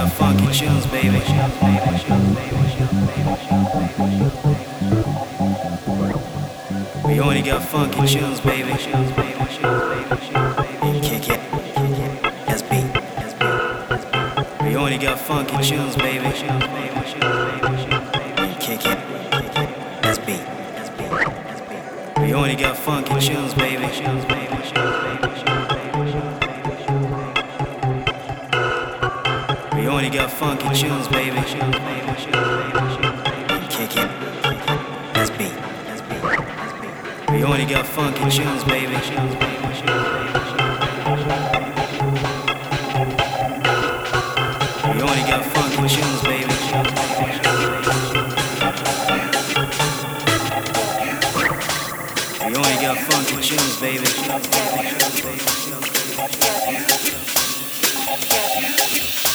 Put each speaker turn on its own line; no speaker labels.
got funky tunes, baby. We only got funky tunes, baby. Kick it, that's beat. We only got funky tunes, baby. Kick it, that's beat. We only got funky tunes, baby. We only got funky tunes, baby. Kick it, that's beat. We only got funky tunes, baby. We only got funky tunes, baby. We only got funky tunes, baby.